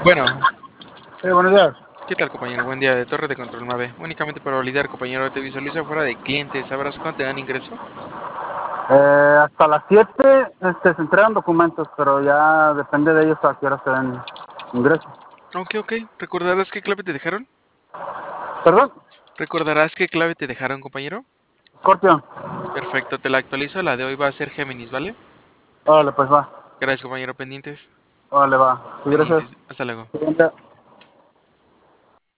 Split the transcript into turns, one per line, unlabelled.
Bueno,
Buenos días.
¿qué tal, compañero? Buen día de Torre de Control 9. Únicamente para validar, compañero, te visualiza fuera de cliente. ¿Sabrás cuándo te dan ingreso?
Hasta las 7 se entregan documentos, pero ya depende de ellos a qué hora se den ingresos.
Ok. ¿Recordarás qué clave te dejaron?
¿Perdón?
¿Recordarás qué clave te dejaron, compañero?
Scorpion.
Perfecto, te la actualizo. La de hoy va a ser Géminis, ¿vale?
Órale, pues va.
Gracias, compañero. Pendientes.
Órale, va. Sí, gracias.
Pendientes. Hasta luego.
Sí, ya.